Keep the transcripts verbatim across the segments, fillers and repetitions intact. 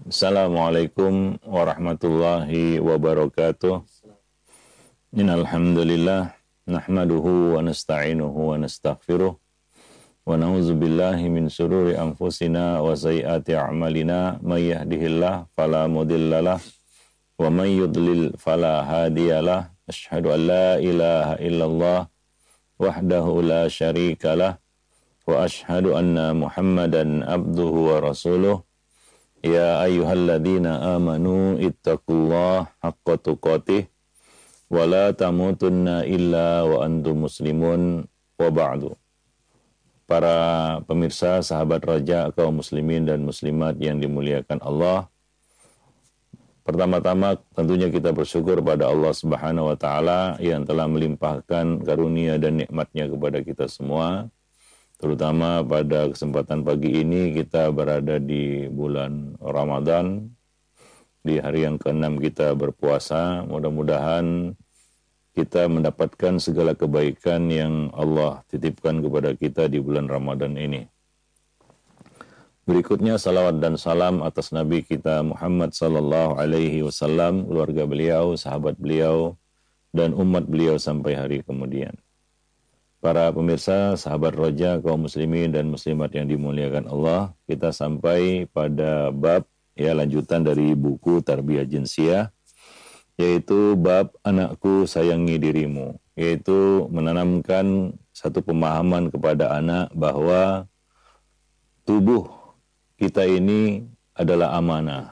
Assalamualaikum warahmatullahi wabarakatuh. Innal hamdalillah nahmaduhu wa nasta'inuhu wa nastaghfiruh wa na'udzu billahi min shururi anfusina wa sayyiati a'malina may yahdihillahu fala mudhillalah wa may yudlil fala hadiyalah. Asyhadu an la ilaha illallah wahdahu la syarikalah wa asyhadu anna Muhammadan abduhu wa rasuluh. Ya ayyuhalladzina amanu ittaqullaha haqqa tuqatih wa la tamutunna illa wa antum muslimun wa ba'du. Para pemirsa, sahabat raja, kaum muslimin dan muslimat yang dimuliakan Allah. Pertama-tama tentunya kita bersyukur pada Allah Subhanahu wa taala yang telah melimpahkan karunia dan nikmatnya kepada kita semua. Terutama pada kesempatan pagi ini kita berada di bulan Ramadan, di hari yang keenam kita berpuasa. Mudah-mudahan kita mendapatkan segala kebaikan yang Allah titipkan kepada kita di bulan Ramadan ini. Berikutnya salawat dan salam atas Nabi kita Muhammad sallallahu alaihi wasallam, keluarga beliau, sahabat beliau, dan umat beliau sampai hari kemudian. Para pemirsa, sahabat roja, kaum muslimin dan muslimat yang dimuliakan Allah, kita sampai pada bab ya lanjutan dari buku Tarbiyah Jinsiyah, yaitu bab anakku sayangi dirimu, yaitu menanamkan satu pemahaman kepada anak bahwa tubuh kita ini adalah amanah.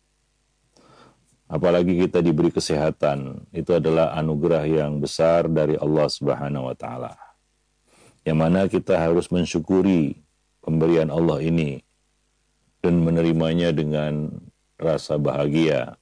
Apalagi kita diberi kesehatan, itu adalah anugerah yang besar dari Allah Subhanahu wa taala. Yang mana kita harus mensyukuri pemberian Allah ini dan menerimanya dengan rasa bahagia.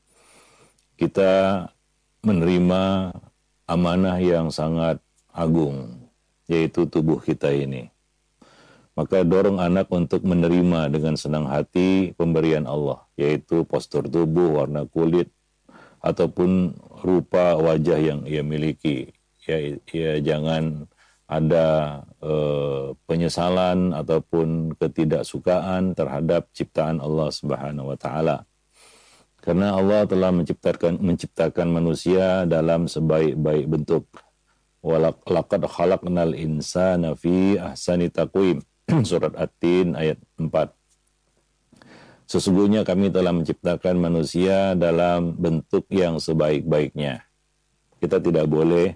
Kita menerima amanah yang sangat agung, yaitu tubuh kita ini. Maka dorong anak untuk menerima dengan senang hati pemberian Allah, yaitu postur tubuh, warna kulit, ataupun rupa wajah yang ia miliki. Ya, ya jangan ada eh, penyesalan ataupun ketidaksukaan terhadap ciptaan Allah Subhanahu wa taala. Karena Allah telah menciptakan menciptakan manusia dalam sebaik-baik bentuk. Walaqad khalaqnal insana fi ahsani taqwim. Surat At-Tin ayat empat. Sesungguhnya kami telah menciptakan manusia dalam bentuk yang sebaik-baiknya. Kita tidak boleh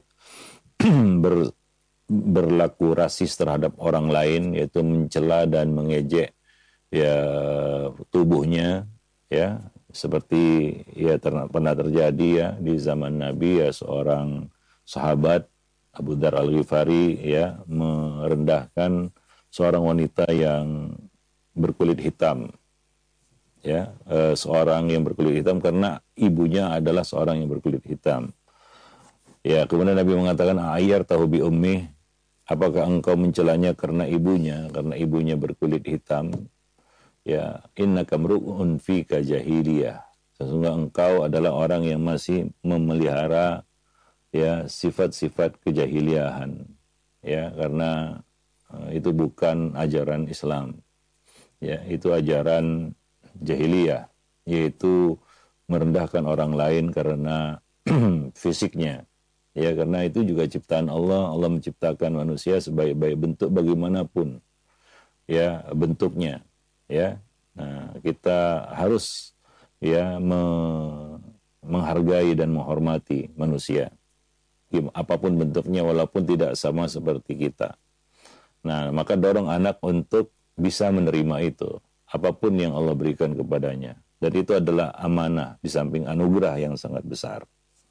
ber berlaku rasis terhadap orang lain, yaitu mencela dan mengejek ya tubuhnya, ya seperti ya ter- pernah terjadi ya di zaman Nabi, ya seorang sahabat Abu Dzar Al-Ghifari ya merendahkan seorang wanita yang berkulit hitam, ya e, seorang yang berkulit hitam karena ibunya adalah seorang yang berkulit hitam. Ya, kemudian Nabi mengatakan, "Ayyar tahu bi ummi, apakah engkau mencelanya karena ibunya, karena ibunya berkulit hitam? Ya, innaka mru'un fika jahiliyah. Sesungguhnya engkau adalah orang yang masih memelihara ya sifat-sifat kejahiliahan. Ya, karena uh, itu bukan ajaran Islam. Ya, itu ajaran jahiliyah, yaitu merendahkan orang lain karena fisiknya. Ya, karena itu juga ciptaan Allah. Allah menciptakan manusia sebaik-baik bentuk bagaimanapun ya bentuknya. Ya, nah kita harus ya me menghargai dan menghormati manusia, apapun bentuknya, walaupun tidak sama seperti kita. Nah, maka dorong anak untuk bisa menerima itu, apapun yang Allah berikan kepadanya. Dan itu adalah amanah di samping anugerah yang sangat besar.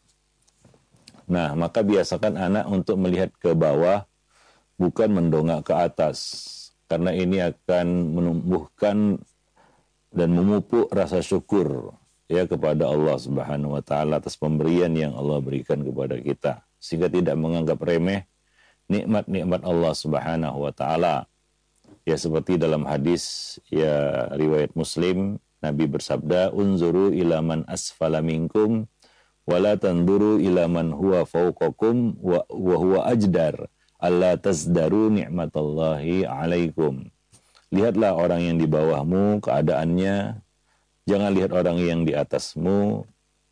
Nah, maka biasakan anak untuk melihat ke bawah, bukan mendongak ke atas. Karena ini akan menumbuhkan dan memupuk rasa syukur ya kepada Allah Subhanahu wa taala atas pemberian yang Allah berikan kepada kita, sehingga tidak menganggap remeh nikmat-nikmat Allah Subhanahu wa taala. Ya, seperti dalam hadis ya riwayat Muslim, Nabi bersabda, "Unzuru ila man asfala minkum wala tanduru ila man huwa fawqakum wa, wa huwa ajdar alla tazdaru ni'matallahi alaikum." Lihatlah orang yang di bawahmu keadaannya Jangan lihat orang yang di atasmu,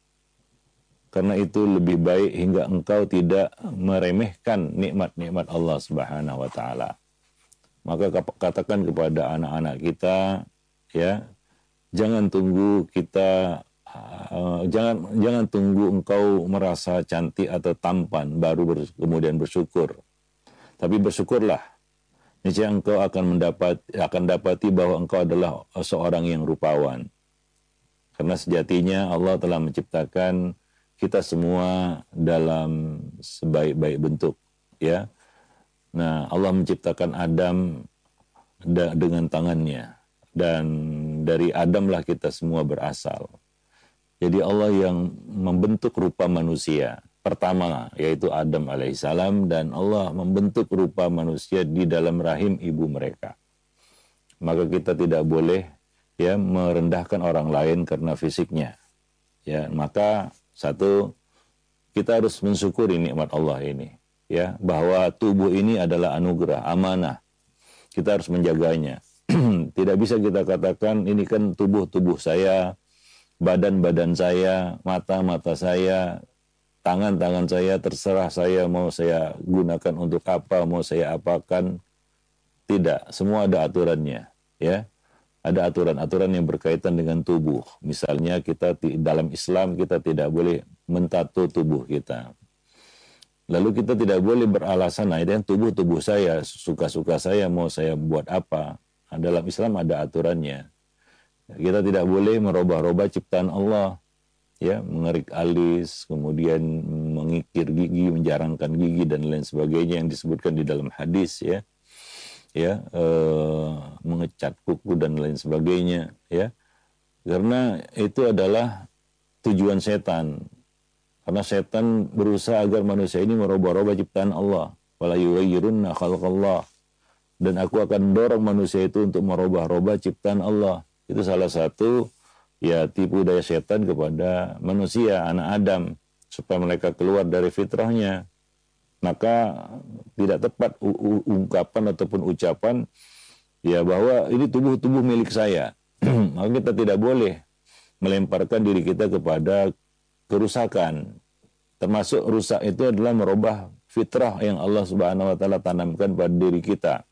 karena itu lebih baik hingga engkau tidak meremehkan nikmat-nikmat Allah Subhanahu wa taala. Maka katakan kepada anak-anak kita, ya, jangan tunggu kita uh, jangan jangan tunggu engkau merasa cantik atau tampan baru ber, kemudian bersyukur. Tapi bersyukurlah. Niscaya engkau akan mendapat akan dapati bahwa engkau adalah seorang yang rupawan. Karena sejatinya Allah telah menciptakan kita semua dalam sebaik-baik bentuk, ya. Nah, Allah menciptakan Adam da- dengan tangannya, dan dari Adamlah kita semua berasal. Jadi Allah yang membentuk rupa manusia pertama, yaitu Adam alaihissalam, dan Allah membentuk rupa manusia di dalam rahim ibu mereka. Maka kita tidak boleh, ya, merendahkan orang lain karena fisiknya. Ya, maka satu, kita harus mensyukuri nikmat Allah ini, ya, bahwa tubuh ini adalah anugerah, amanah. Kita harus menjaganya. Tidak bisa kita katakan ini kan tubuh-tubuh saya, badan-badan saya, mata-mata saya, tangan-tangan saya, terserah saya mau saya gunakan untuk apa, mau saya apakan. Tidak, semua ada aturannya, ya. Ada aturan-aturan yang berkaitan dengan tubuh. Misalnya kita dalam Islam kita tidak boleh mentato tubuh kita. Lalu kita tidak boleh beralasan, nah ini tubuh-tubuh saya, suka-suka saya, mau saya buat apa. Nah, dalam Islam ada aturannya. Kita tidak boleh merubah-rubah ciptaan Allah. Ya, mengerik alis, kemudian mengikir gigi, menjarangkan gigi, dan lain sebagainya yang disebutkan di dalam hadis, ya. Ya, eh, mengecat kuku dan lain sebagainya, ya, karena itu adalah tujuan setan, karena setan berusaha agar manusia ini merubah-rubah ciptaan Allah, wala yughayyirunna khalqallah, dan aku akan dorong manusia itu untuk merubah-rubah ciptaan Allah. Itu salah satu, ya, tipu daya setan kepada manusia, anak Adam, supaya mereka keluar dari fitrahnya. Maka tidak tepat ungkapan ataupun ucapan, ya, bahwa ini tubuh-tubuh milik saya. Maka kita tidak boleh melemparkan diri kita kepada kerusakan. Termasuk rusak itu adalah merubah fitrah yang Allah Subhanahu wa taala tanamkan pada diri kita.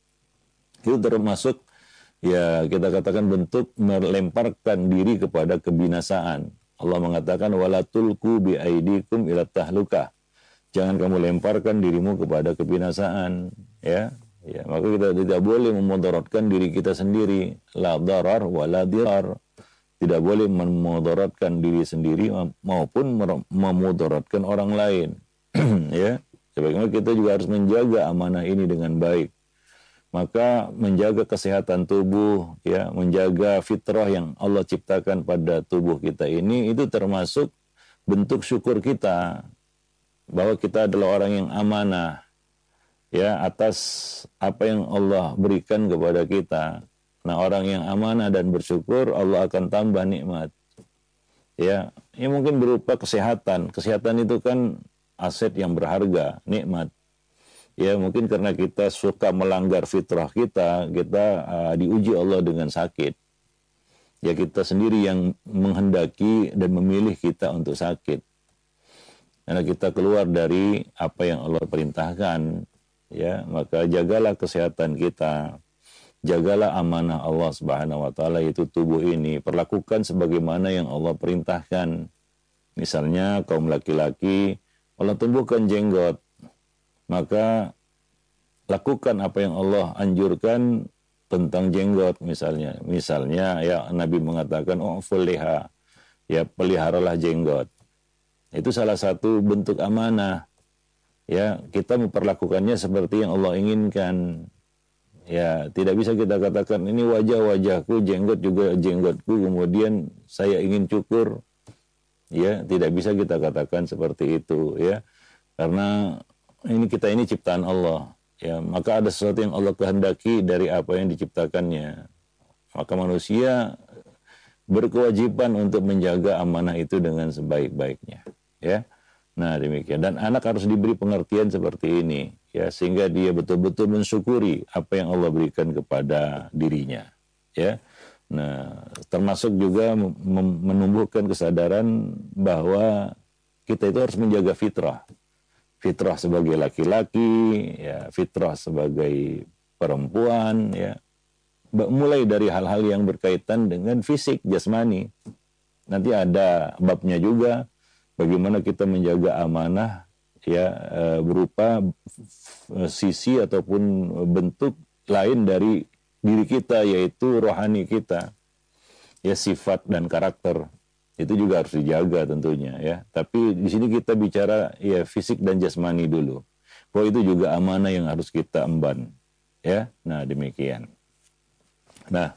Itu termasuk, ya, kita katakan bentuk melemparkan diri kepada kebinasaan. Allah mengatakan wala tulqu bi aidikum ila tahlukah. Jangan kamu lemparkan dirimu kepada kebinasaan, ya. Ya, maka kita tidak boleh memudaratkan diri kita sendiri. La darar wa la dirar. Tidak boleh memudaratkan diri sendiri maupun memudaratkan orang lain. Ya, sebagaimana kita juga harus menjaga amanah ini dengan baik. Maka menjaga kesehatan tubuh, ya, menjaga fitrah yang Allah ciptakan pada tubuh kita ini, itu termasuk bentuk syukur kita bahwa kita adalah orang yang amanah, ya, atas apa yang Allah berikan kepada kita. Nah, orang yang amanah dan bersyukur, Allah akan tambah nikmat. Ya, ini mungkin berupa kesehatan. Kesehatan itu kan aset yang berharga, nikmat. Ya, mungkin karena kita suka melanggar fitrah kita, kita uh, diuji Allah dengan sakit. Ya, kita sendiri yang menghendaki dan memilih kita untuk sakit. Karena kita keluar dari apa yang Allah perintahkan, ya, maka jagalah kesehatan kita, jagalah amanah Allah Subhanahu wa taala, yaitu tubuh ini, perlakukan sebagaimana yang Allah perintahkan. Misalnya kaum laki-laki, Allah tumbuhkan jenggot, maka lakukan apa yang Allah anjurkan tentang jenggot, misalnya. Misalnya, ya, Nabi mengatakan, "U'ful liha", ya, peliharalah jenggot. Itu salah satu bentuk amanah. Ya, kita memperlakukannya seperti yang Allah inginkan. Ya, tidak bisa kita katakan ini wajah-wajahku, jenggot juga jenggotku, kemudian saya ingin cukur. Ya, tidak bisa kita katakan seperti itu, ya. Karena ini kita ini ciptaan Allah. Ya, maka ada sesuatu yang Allah kehendaki dari apa yang diciptakannya. Maka manusia berkewajiban untuk menjaga amanah itu dengan sebaik-baiknya, ya. Nah, demikian. Dan anak harus diberi pengertian seperti ini, ya, sehingga dia betul-betul mensyukuri apa yang Allah berikan kepada dirinya, ya. Nah, termasuk juga menumbuhkan kesadaran bahwa kita itu harus menjaga fitrah. Fitrah sebagai laki-laki, ya, fitrah sebagai perempuan, ya. Mulai dari hal-hal yang berkaitan dengan fisik, jasmani. Nanti ada babnya juga bagaimana kita menjaga amanah, ya, berupa sisi ataupun bentuk lain dari diri kita, yaitu rohani kita, ya, sifat dan karakter itu juga harus dijaga tentunya, ya. Tapi di sini kita bicara ya fisik dan jasmani dulu, bahwa itu juga amanah yang harus kita emban, ya. Nah, demikian. Nah,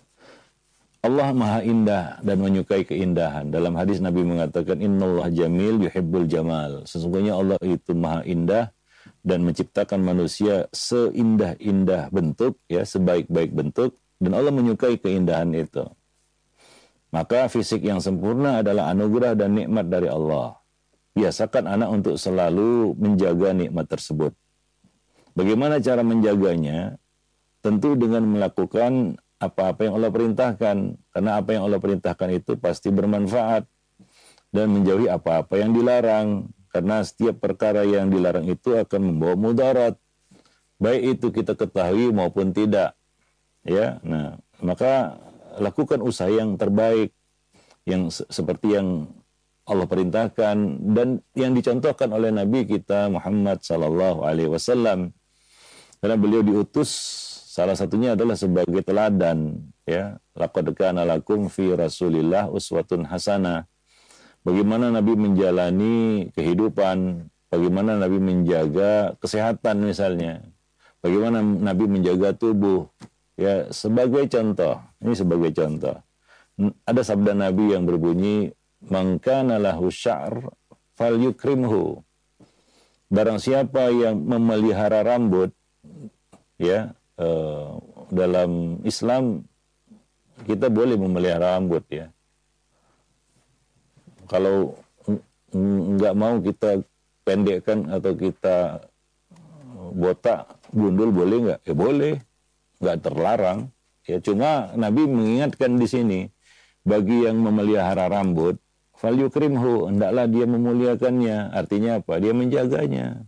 Allah Maha Indah dan menyukai keindahan. Dalam hadis Nabi mengatakan, Innallaha jamil yuhibbul jamal. Sesungguhnya Allah itu Maha Indah dan menciptakan manusia seindah-indah bentuk, ya, sebaik-baik bentuk, dan Allah menyukai keindahan itu. Maka fisik yang sempurna adalah anugerah dan nikmat dari Allah. Biasakan anak untuk selalu menjaga nikmat tersebut. Bagaimana cara menjaganya? Tentu dengan melakukan apa-apa yang Allah perintahkan, karena apa yang Allah perintahkan itu pasti bermanfaat, dan menjauhi apa-apa yang dilarang, karena setiap perkara yang dilarang itu akan membawa mudarat, baik itu kita ketahui maupun tidak, ya. Nah, maka lakukan usaha yang terbaik, yang se- seperti yang Allah perintahkan dan yang dicontohkan oleh Nabi kita Muhammad sallallahu alaihi wasallam, karena beliau diutus salah satunya adalah sebagai teladan, ya. Laqad kana lakum fi Rasulillah uswatun hasanah. Bagaimana Nabi menjalani kehidupan, bagaimana Nabi menjaga kesehatan misalnya, bagaimana Nabi menjaga tubuh, ya, sebagai contoh. Ini sebagai contoh. Ada sabda Nabi yang berbunyi, "Man kana lahu sya'r falyukrimhu." Barang siapa yang memelihara rambut, ya, eh, dalam Islam kita boleh memelihara rambut, ya. Kalau nggak mau kita pendekkan atau kita botak, gundul, boleh nggak? Ya boleh, nggak terlarang. Ya, cuma Nabi mengingatkan di sini, bagi yang memelihara rambut, falyukrimhu, hendaklah dia memuliakannya. Artinya apa? Dia menjaganya.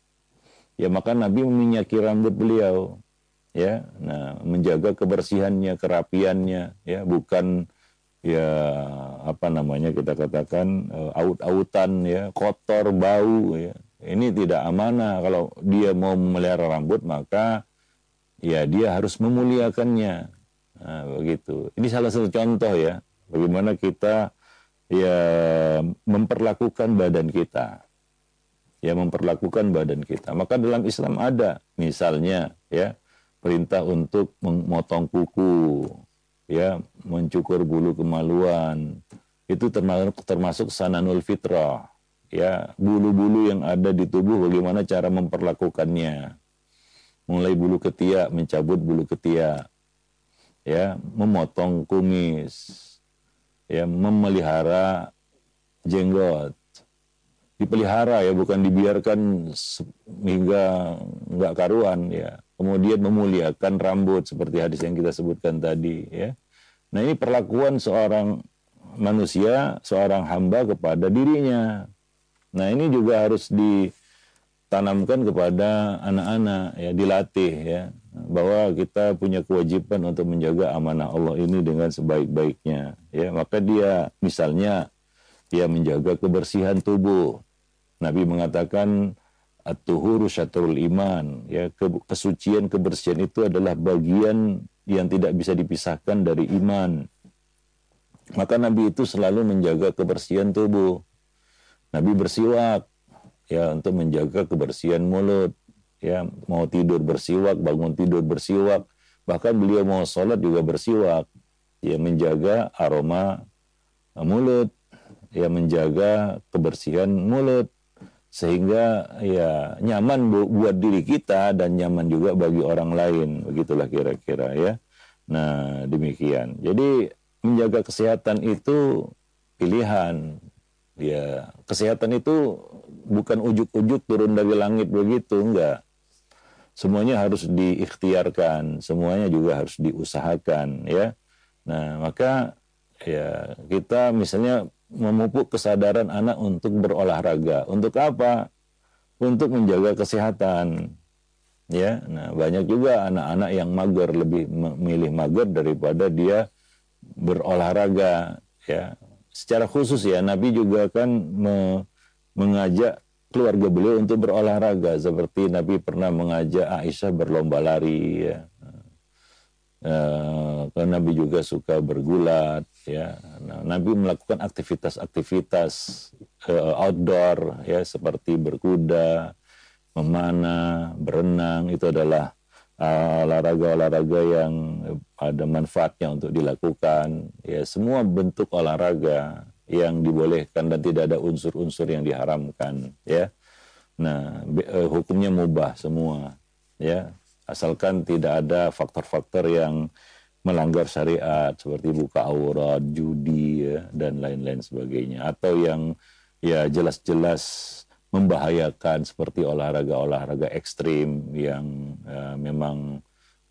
Ya, maka Nabi meminyaki rambut beliau, ya. Nah, menjaga kebersihannya, kerapiannya, ya, bukan ya apa namanya kita katakan uh, aut-autan, ya, kotor, bau, ya. Ini tidak amanah. Kalau dia mau memelihara rambut, maka ya dia harus memuliakannya. Nah, begitu. Ini salah satu contoh, ya, bagaimana kita ya memperlakukan badan kita. Ya, memperlakukan badan kita. Maka dalam Islam ada misalnya, ya, perintah untuk memotong kuku, ya, mencukur bulu kemaluan. Itu termasuk termasuk sananul fitrah, ya, bulu-bulu yang ada di tubuh bagaimana cara memperlakukannya. Mulai bulu ketiak, mencabut bulu ketiak, ya, memotong kumis, ya, memelihara jenggot. Dipelihara, ya, bukan dibiarkan hingga nggak karuan, ya. Kemudian memuliakan rambut seperti hadis yang kita sebutkan tadi, ya. Nah, ini perlakuan seorang manusia, seorang hamba kepada dirinya. Nah, ini juga harus ditanamkan kepada anak-anak, ya, dilatih, ya, bahwa kita punya kewajiban untuk menjaga amanah Allah ini dengan sebaik-baiknya, ya. Maka dia misalnya dia menjaga kebersihan tubuh. Nabi mengatakan at-tuhuru syatrul iman, ya, kesucian, kebersihan itu adalah bagian yang tidak bisa dipisahkan dari iman. Maka Nabi itu selalu menjaga kebersihan tubuh. Nabi bersiwak, ya, untuk menjaga kebersihan mulut, ya, mau tidur bersiwak, bangun tidur bersiwak, bahkan beliau mau sholat juga bersiwak, ya, menjaga aroma mulut, ya, menjaga kebersihan mulut, sehingga ya nyaman buat diri kita dan nyaman juga bagi orang lain, begitulah kira-kira, ya. Nah, demikian. Jadi menjaga kesehatan itu pilihan, ya. Kesehatan itu bukan ujuk-ujuk turun dari langit begitu, enggak. Semuanya harus diikhtiarkan, semuanya juga harus diusahakan, ya. Nah, maka ya kita misalnya memupuk kesadaran anak untuk berolahraga. Untuk apa? Untuk menjaga kesehatan. Ya, nah banyak juga anak-anak yang mager, lebih memilih mager daripada dia berolahraga. Ya, secara khusus ya Nabi juga kan me, mengajak keluarga beliau untuk berolahraga, seperti Nabi pernah mengajak Aisyah berlomba lari. Ya. Uh, karena Nabi juga suka bergulat, ya. Nah, Nabi melakukan aktivitas-aktivitas uh, outdoor, ya, seperti berkuda, memanah, berenang. Itu adalah uh, olahraga-olahraga yang ada manfaatnya untuk dilakukan. Ya, semua bentuk olahraga yang dibolehkan dan tidak ada unsur-unsur yang diharamkan. Ya, nah uh, hukumnya mubah semua. Ya. Asalkan tidak ada faktor-faktor yang melanggar syariat seperti buka aurat, judi, ya, dan lain-lain sebagainya. Atau yang ya jelas-jelas membahayakan seperti olahraga-olahraga ekstrim yang uh, memang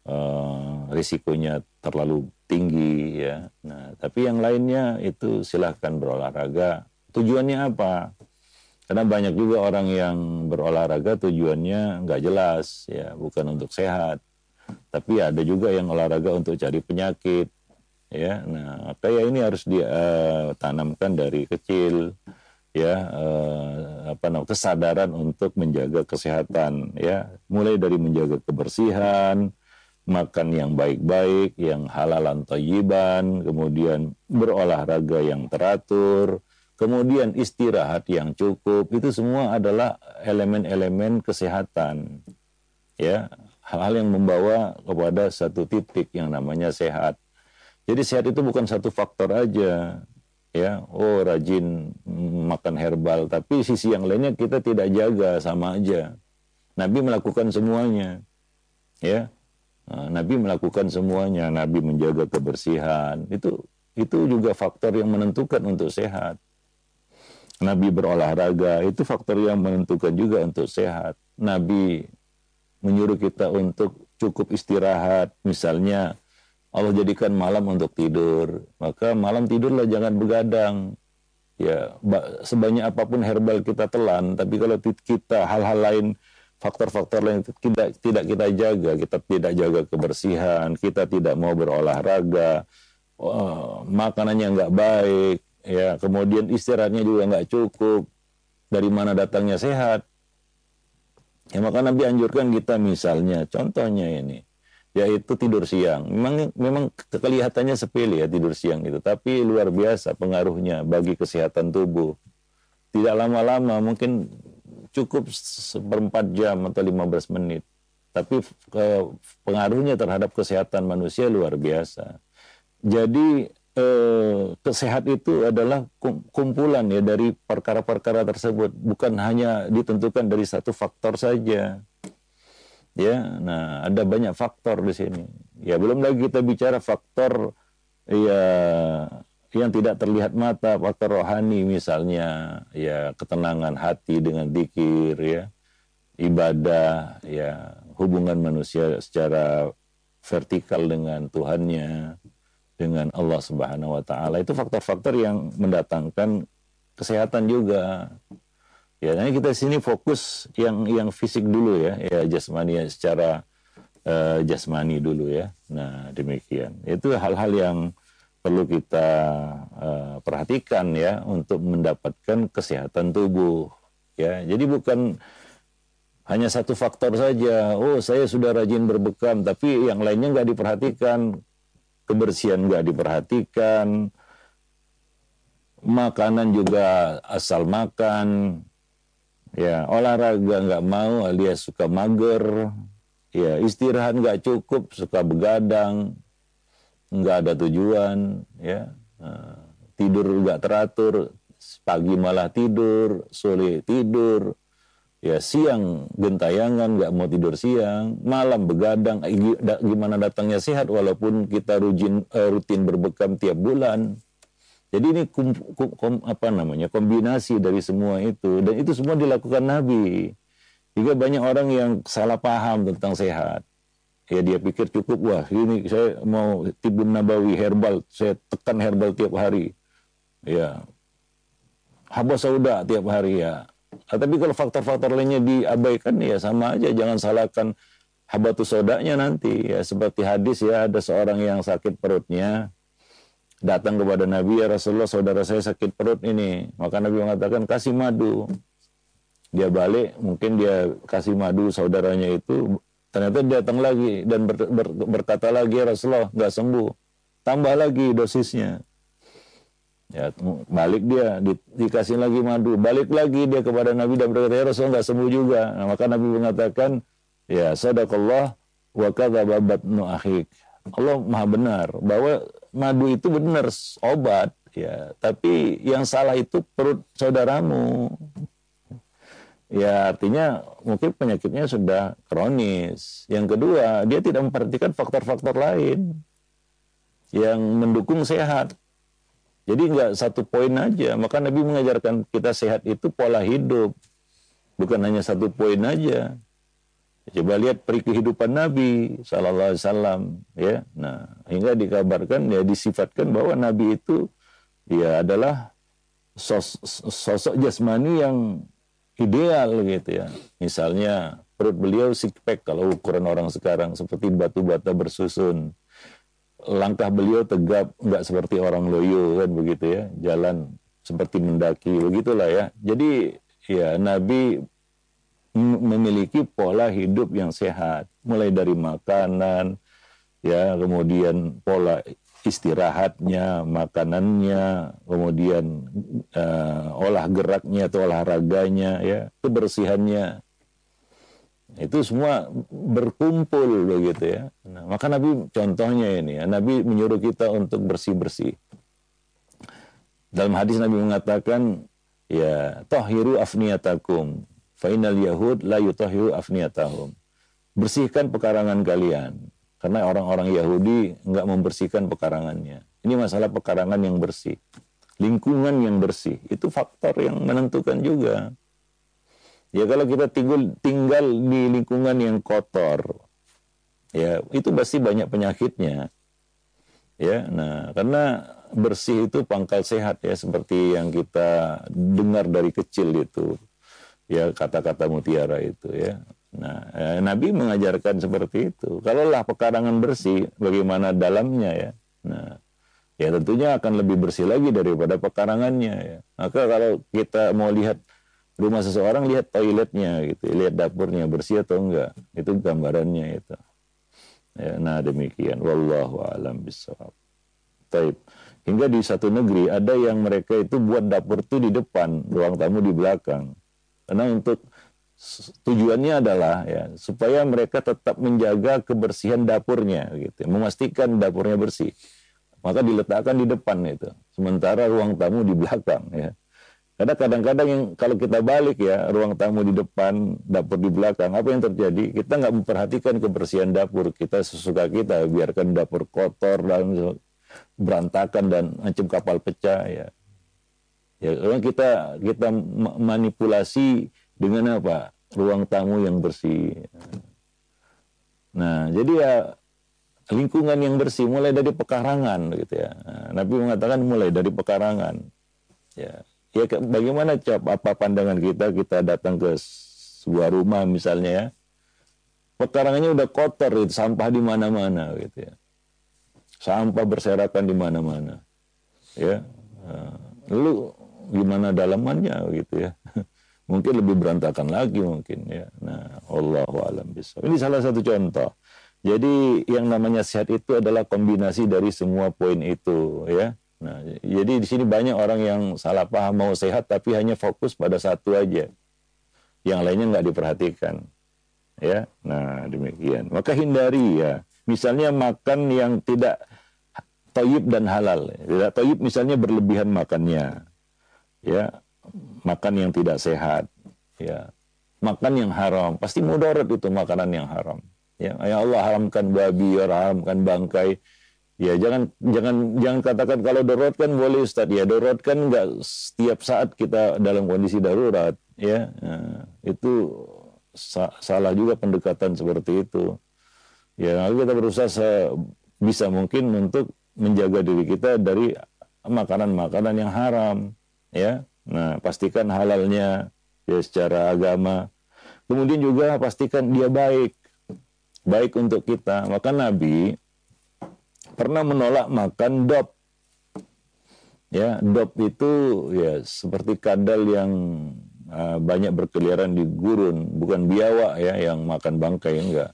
uh, risikonya terlalu tinggi. Ya. Nah, tapi yang lainnya itu silahkan berolahraga. Tujuannya apa? Karena banyak juga orang yang berolahraga tujuannya nggak jelas, ya, bukan untuk sehat. Tapi ada juga yang olahraga untuk cari penyakit, ya. Nah, kayak ini harus ditanamkan uh, dari kecil, ya, uh, apa namanya, kesadaran untuk menjaga kesehatan, ya. Mulai dari menjaga kebersihan, makan yang baik-baik, yang halalan thayyiban, kemudian berolahraga yang teratur, kemudian istirahat yang cukup. Itu semua adalah elemen-elemen kesehatan. Ya, hal-hal yang membawa kepada satu titik yang namanya sehat. Jadi sehat itu bukan satu faktor aja. Ya, oh rajin makan herbal, tapi sisi yang lainnya kita tidak jaga, sama aja. Nabi melakukan semuanya. Ya. Nabi melakukan semuanya. Nabi menjaga kebersihan. Itu itu juga faktor yang menentukan untuk sehat. Nabi berolahraga, itu faktor yang menentukan juga untuk sehat. Nabi menyuruh kita untuk cukup istirahat. Misalnya, Allah jadikan malam untuk tidur. Maka malam tidurlah, jangan begadang. Ya, sebanyak apapun herbal kita telan, tapi kalau kita hal-hal lain, faktor-faktor lain tidak tidak kita jaga, kita tidak jaga kebersihan, kita tidak mau berolahraga, oh, makanannya nggak baik, ya, kemudian istirahatnya juga nggak cukup, dari mana datangnya sehat? Ya, maka Nabi anjurkan kita misalnya, contohnya ini, yaitu tidur siang. Memang memang kelihatannya sepele ya tidur siang itu, tapi luar biasa pengaruhnya bagi kesehatan tubuh. Tidak lama-lama, mungkin cukup seperempat jam atau lima belas menit. Tapi pengaruhnya terhadap kesehatan manusia luar biasa. Jadi eh, kesehat itu adalah kumpulan ya dari perkara-perkara tersebut, bukan hanya ditentukan dari satu faktor saja. Ya, nah ada banyak faktor di sini. Ya, belum lagi kita bicara faktor ya yang tidak terlihat mata, faktor rohani misalnya, ya ketenangan hati dengan zikir, ya ibadah, ya hubungan manusia secara vertikal dengan Tuhannya, dengan Allah Subhanahu wa taala. Itu faktor-faktor yang mendatangkan kesehatan juga. Ya, nah kita sini fokus yang yang fisik dulu ya, ya jasmani secara uh, jasmani dulu ya. Nah, demikian. Itu hal-hal yang perlu kita uh, perhatikan ya untuk mendapatkan kesehatan tubuh. Ya, jadi bukan hanya satu faktor saja. Oh, saya sudah rajin berbekam, tapi yang lainnya nggak diperhatikan. Kebersihan nggak diperhatikan, makanan juga asal makan, ya olahraga nggak mau alias suka mager, ya istirahat nggak cukup, suka begadang, nggak ada tujuan, ya nah, tidur nggak teratur, pagi malah tidur, sore tidur, ya siang gentayangan, nggak mau tidur siang, malam begadang. Gimana datangnya sehat walaupun kita rutin, rutin berbekam tiap bulan? Jadi ini kum, kum, apa namanya kombinasi dari semua itu, dan itu semua dilakukan Nabi. Jika banyak orang yang salah paham tentang sehat, Ya dia pikir cukup, wah ini saya mau tibun nabawi herbal, saya tekan herbal tiap hari. Ya, habas sauda tiap hari ya. Nah, tapi kalau faktor-faktor lainnya diabaikan ya sama aja, jangan salahkan habatus sodanya nanti. Ya seperti hadis ya, ada seorang yang sakit perutnya datang kepada Nabi, ya Rasulullah saudara saya sakit perut ini. Maka Nabi mengatakan kasih madu. Dia balik, mungkin dia kasih madu saudaranya itu, ternyata dia datang lagi dan ber, ber, berkata lagi, ya Rasulullah nggak sembuh, tambah lagi dosisnya. Ya, balik dia di, dikasih lagi madu, balik lagi dia kepada Nabi dan berkata, ya Rasulullah nggak sembuh juga. Nah, maka Nabi mengatakan, ya sadaqallah wa kadzaba batnu akhik. Allah maha benar bahwa madu itu benar obat, ya, tapi yang salah itu perut saudaramu. Ya artinya mungkin penyakitnya sudah kronis. Yang kedua, dia tidak memperhatikan faktor-faktor lain yang mendukung sehat. Jadi nggak satu poin aja. Maka Nabi mengajarkan kita sehat itu pola hidup, bukan hanya satu poin aja. Coba lihat peri kehidupan Nabi Sallallahu Alaihi Wasallam, ya. Nah, hingga dikabarkan, ya disifatkan bahwa Nabi itu ya adalah sos sosok jasmani yang ideal gitu ya. Misalnya perut beliau six pack kalau ukuran orang sekarang, seperti batu bata bersusun. Langkah beliau tegap, nggak seperti orang loyo kan begitu ya. Jalan seperti mendaki, begitulah ya. Jadi ya Nabi memiliki pola hidup yang sehat, mulai dari makanan, ya, kemudian pola istirahatnya, makanannya, kemudian uh, olah geraknya atau olahraganya, ya, kebersihannya, itu semua berkumpul begitu ya. Nah, maka Nabi contohnya ini, ya, Nabi menyuruh kita untuk bersih-bersih. Dalam hadis Nabi mengatakan, ya, tahiru afniyatakum. Fainal Yahud la yutahiru afniyatahum. Bersihkan pekarangan kalian. Karena orang-orang Yahudi enggak membersihkan pekarangannya. Ini masalah pekarangan yang bersih. Lingkungan yang bersih. Itu faktor yang menentukan juga. Ya kalau kita tinggal, tinggal di lingkungan yang kotor, ya itu pasti banyak penyakitnya. Ya, nah karena bersih itu pangkal sehat ya, seperti yang kita dengar dari kecil itu. Ya kata-kata mutiara itu ya. Nah, eh, Nabi mengajarkan seperti itu. Kalaulah pekarangan bersih, bagaimana dalamnya ya. Nah, ya tentunya akan lebih bersih lagi daripada pekarangannya ya. Maka kalau kita mau lihat rumah seseorang, lihat toiletnya gitu, lihat dapurnya bersih atau enggak. Itu gambarannya itu. Ya, nah demikian. Wallahu a'lam bishawab. Taib. Hingga di satu negeri ada yang mereka itu buat dapur itu di depan, ruang tamu di belakang. Karena untuk tujuannya adalah ya supaya mereka tetap menjaga kebersihan dapurnya gitu, memastikan dapurnya bersih. Maka diletakkan di depan itu, sementara ruang tamu di belakang ya. Karena kadang-kadang yang kalau kita balik ya, ruang tamu di depan, dapur di belakang, apa yang terjadi? Kita nggak memperhatikan kebersihan dapur, kita sesuka kita biarkan dapur kotor dan berantakan dan macam kapal pecah ya. Ya, kita kita manipulasi dengan apa? Ruang tamu yang bersih. Nah, jadi ya lingkungan yang bersih mulai dari pekarangan gitu ya. Nah, Nabi mengatakan mulai dari pekarangan. Ya, ya bagaimana cap apa pandangan kita kita datang ke sebuah rumah misalnya ya. Pekarangannya udah kotor, itu sampah di mana-mana gitu ya. Sampah berserakan di mana-mana. Ya. Lalu gimana dalamannya gitu ya. Mungkin lebih berantakan lagi mungkin ya. Nah, Allahu a'lam bishawab. Ini salah satu contoh. Jadi yang namanya sehat itu adalah kombinasi dari semua poin itu ya. Nah, jadi di sini banyak orang yang salah paham mau sehat tapi hanya fokus pada satu aja. Yang lainnya nggak diperhatikan. Ya. Nah, demikian. Maka hindari ya. Misalnya makan yang tidak thayyib dan halal. Tidak thayyib misalnya berlebihan makannya. Ya, makan yang tidak sehat, ya, makan yang haram, pasti mudarat itu makanan yang haram. Ya, ya Allah haramkan babi, ya haramkan bangkai. Ya jangan jangan jangan katakan kalau darurat kan boleh Ustaz. Ya darurat kan nggak setiap saat kita dalam kondisi darurat. Ya, nah, itu sa salah juga pendekatan seperti itu. Ya, lalu kita berusaha sebisa mungkin untuk menjaga diri kita dari makanan-makanan yang haram, ya. Nah, pastikan halalnya ya secara agama. Kemudian juga pastikan dia baik, baik untuk kita. Maka Nabi pernah menolak makan dop. Ya, dop itu ya seperti kadal yang uh, banyak berkeliaran di gurun, bukan biawak ya yang makan bangkai, enggak.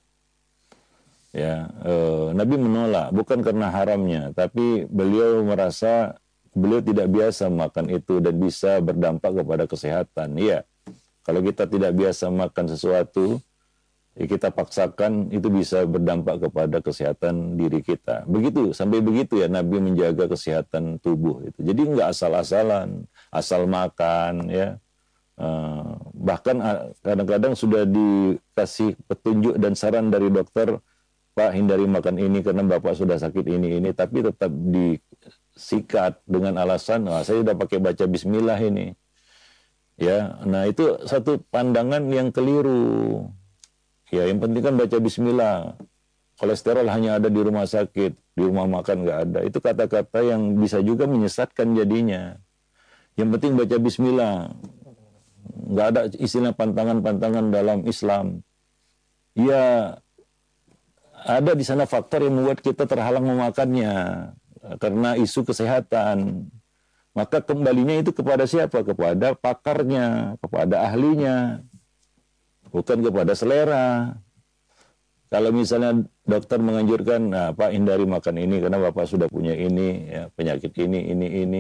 Ya, uh, Nabi menolak bukan karena haramnya, tapi beliau merasa beliau tidak biasa makan itu dan bisa berdampak kepada kesehatan. Iya, kalau kita tidak biasa makan sesuatu, ya kita paksakan itu bisa berdampak kepada kesehatan diri kita. Begitu, sampai begitu ya Nabi menjaga kesehatan tubuh itu. Jadi nggak asal-asalan, asal makan ya. Uh, bahkan kadang-kadang sudah dikasih petunjuk dan saran dari dokter, Pak hindari makan ini karena Bapak sudah sakit ini ini, tapi tetap disikat dengan alasan, wah saya sudah pakai baca Bismillah ini. Ya, nah itu satu pandangan yang keliru. Ya, yang penting kan baca Bismillah. Kolesterol hanya ada di rumah sakit, di rumah makan nggak ada. Itu kata-kata yang bisa juga menyesatkan jadinya. Yang penting baca Bismillah. Nggak ada istilah pantangan-pantangan dalam Islam. Ya, ada di sana faktor yang membuat kita terhalang memakannya karena isu kesehatan. Maka kembalinya itu kepada siapa? Kepada pakarnya, kepada ahlinya. Bukan kepada selera. Kalau misalnya dokter menganjurkan, nah Pak hindari makan ini karena Bapak sudah punya ini, ya, penyakit ini, ini, ini.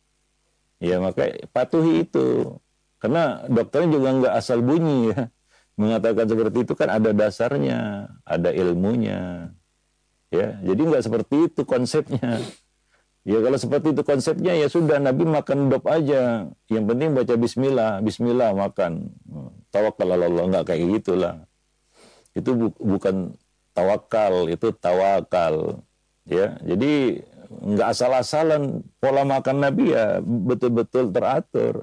Ya maka patuhi itu. Karena dokternya juga nggak asal bunyi ya. Mengatakan seperti itu kan ada dasarnya, ada ilmunya. Ya, jadi nggak seperti itu konsepnya. Ya kalau seperti itu konsepnya ya sudah Nabi makan dop aja. Yang penting baca Bismillah, Bismillah makan. Tawakal ala Allah, nggak kayak gitulah. Itu bu bukan tawakal, itu tawakal. Ya, jadi nggak asal-asalan pola makan Nabi ya betul-betul teratur.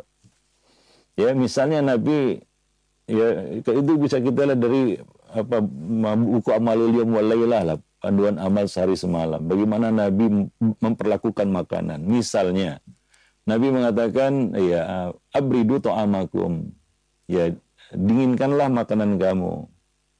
Ya misalnya Nabi ya itu bisa kita lihat dari apa buku Amalul Yawm wal Lailah lah, panduan amal sehari semalam. Bagaimana Nabi memperlakukan makanan. Misalnya Nabi mengatakan ya abridu ta'amakum. Ya dinginkanlah makanan kamu.